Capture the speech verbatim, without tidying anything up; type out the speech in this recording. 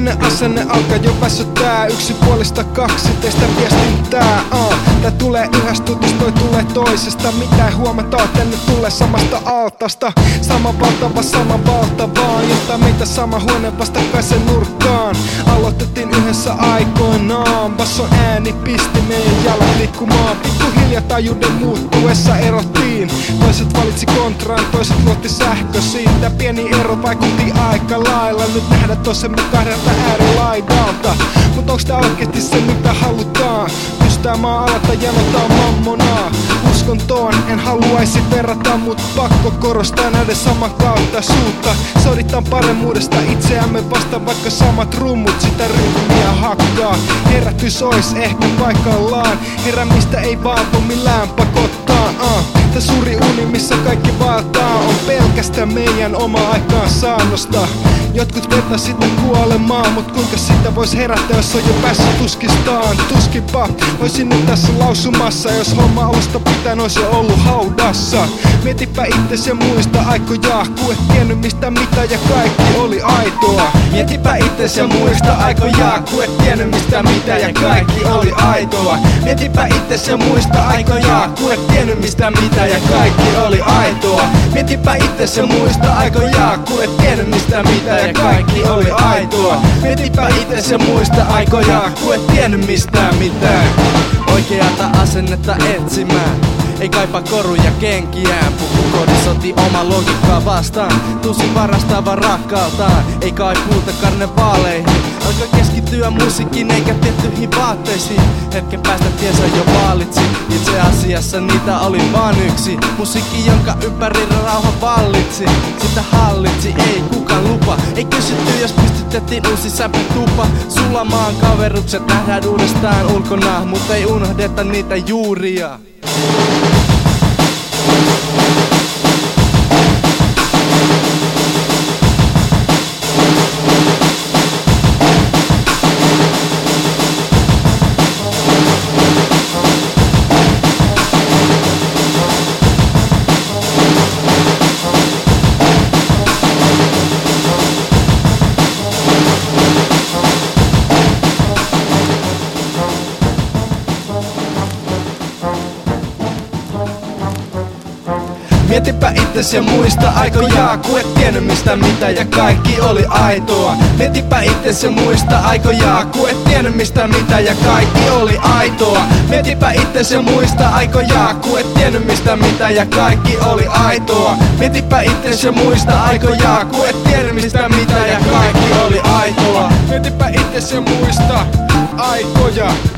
Tällainen asenne alkaa jo väsyttää. Yksipuolista kaksi teistä viestintää. uh. Tää tulee yhdestä tutusta, toi tulee toisesta. Mitä huomataan, että ne tulee samasta altasta. Sama valtava, sama valtavaa. Jotta meitä sama huone vastakkaisen nurkkaan. Aloitettiin yhdessä aikoinaan. Basson ääni pisti meidän jalat liikkumaan. Pikkuhiljaa tajuuden muuttuessa erottiin. Toiset valitsi kontraan, toiset luotti sähköisiin. Tää pieni ero vaikutti aika lailla. Nyt nähdään tosemme kahdelta äärilaidalta. Mut onks tää oikeesti se mitä halutaan? Pystää maa alata janotaan mammonaa. Uskontoon en haluaisi verrata, mut pakko korostaa näiden samankaltaisuutta. Soditaan paremmuudesta itseämme vastaan, vaikka samat rummut sitä rytmiä hakkaa. Herätys ois ehkä paikallaan. Heräämistä ei vaan voi millään pakottaa. uh. Tää suuri uni missä kaikki valtaa on pelkästään meidän oma aikaansaannosta. Jotkut vetää sitä kuolemaan, mut kuinka sitä vois herättää, jos on jo päässyt tuskistaan? Tuskinpa oisin nyt tässä lausumassa, jos homma alusta pitäen ois jo ollut haudassa. Mietipä itses ja muista aikoja, ku et tiennyt mistä mitä ja kaikki oli aitoa. Mietipä itses ja muista aikoja, ku et tiennyt mistä mitä ja kaikki oli aitoa. Mietipä itses ja muista aikoja, ku et tiennyt mistä mitä ja kaikki oli aitoa. Mietipä itses ja muista aikoja, ku et tiennyt mistä mitä ja kaikki oli aitoa. Mietipä itses ja muista aikoja, ku et tiennyt mistään mitään. Oikeata asennetta etsimään, ei kaipaa koruja kenkiään. Pukukoodis otti oma logiikkaa vastaan, tusi varastava rakkaaltaan. Ei kaipuuta karnevaaleihin, alkaa keskittyä musiikkiin eikä tiettyihin vaatteisiin. Hetken päästä tiensä jo valitsi, itse asiassa niitä oli vaan yksi. Musiikki jonka ympärillä rauha vallitsi, sitä hallitsi ei kukaan lupa. Ei kysytty jos pystytettiin uusi sämpitupa. Sulamaan kaverukset nähdään uudestaan ulkona, mutta ei unohdeta niitä juuria. Mietipä itses ja muista aikoja, ku et tiennyt mistä mitä ja kaikki oli aitoa. Mietipä itses ja muista aikoja, ku et tiennyt mistä mitä ja kaikki oli aitoa. Mietipä itses ja muista aikoja, ku et tiennyt mistä mitä ja kaikki oli aitoa. Mietipä itses ja muista aikoja, ku et tiennyt mistä mitä ja kaikki oli aitoa. Mietipä itses ja muista aikoja.